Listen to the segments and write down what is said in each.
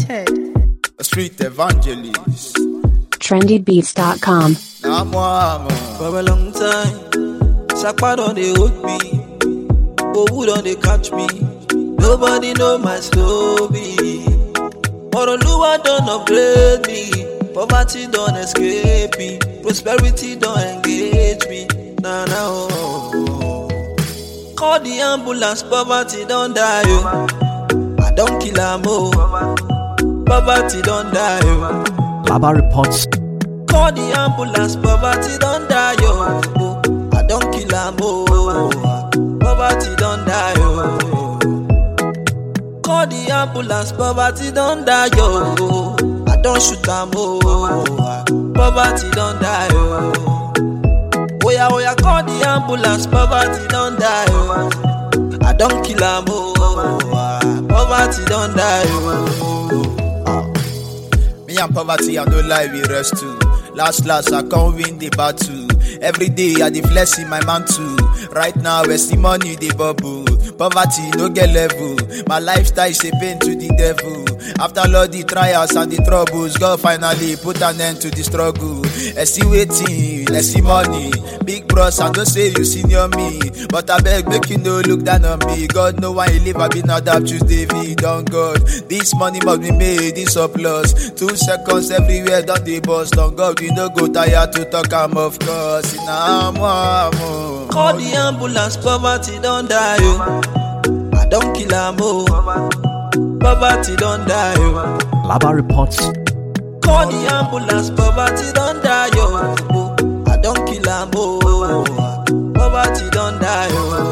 Anointed. A street evangelist. trendybeats.com. For a long time, Sakpa don't they hold me, Owu don't they catch me. Nobody know my story. But Oluwa don't upgrade me. Poverty don't escape me. Prosperity don't engage me. Nah, nah, Call the ambulance, poverty don't die. Oh. I don't kill am oh. Poverty don't die. Oh. Laba reports. Call the ambulance, poverty don't die. Oh. I don't kill am oh. Poverty don't die. Oh. Call the ambulance, poverty don't die. Oh. I don't shoot am oh. Poverty don't die. Oh. Oh yeah, call the ambulance, poverty don't die. Oh. I don't kill am oh. Poverty don't die. Oh. Me and poverty, I no lie, we rest too. Last, I can't win the battle. Every day, I dey flex in my mantle. Right now, I see money, the bubble. Poverty, no get level. My lifestyle is a pain to the devil. After all the trials and the troubles, God finally put an end to the struggle. I see waiting, I see money. Big bros, I don't say you senior me. But I beg, make you no look down on me. God know why he live, I been adapt, choose David on God. This money must be made in surplus. 2 seconds everywhere, done the boss. On God, we no go tired to talk, I'm of course. Call the ambulance, poverty don't die. Oh. I don't kill am oh. Poverty don't die. Oh. Laba reports. Call the ambulance, poverty don't die. Oh. I don't kill am oh. Poverty don't die. Oh.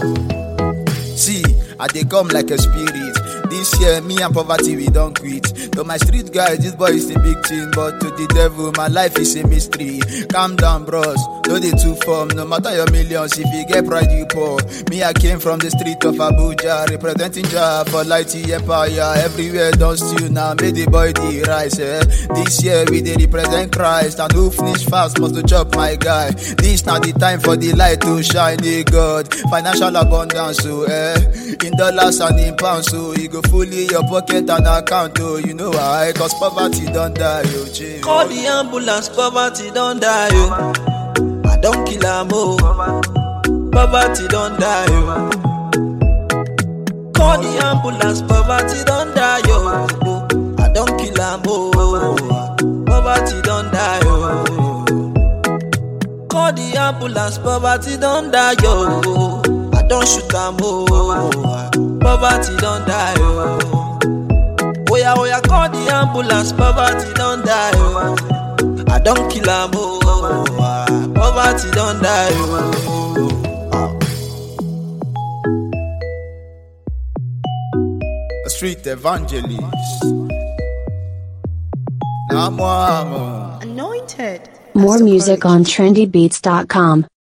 See, I dey come like a spirit. This year, me and poverty, we don't quit. To my street guys, this boy is a big thing. But to the devil, my life is a mystery. Calm down, bros. No dey too form. No matter your millions, if you get pride, you poor. Me, I came from the street of Abuja, representing Jah for Lighty Empire. Everywhere don't steal now, made the boy the rise. This year, we dey represent Christ. And who finish fast must to chop, my guy. This now the time for the light to shine, God. Financial abundance, so in dollars and in pounds, so you go fully your pocket and account, oh, you know why? Cause poverty don't die, oh, Jay. Call the ambulance, poverty don't die, oh. I don't kill am oh. Poverty don't die, oh. Call the ambulance, poverty don't die, oh. I don't kill am oh. Poverty don't die, oh. Call the ambulance, poverty don't die, oh. I don't shoot am oh. Poverty don't die, oh. Oh yeah, call the ambulance, poverty don't die, oh. I don't kill am oh. Poverty don't die, oh. A street evangelist. Anointed. More music on trendybeats.com.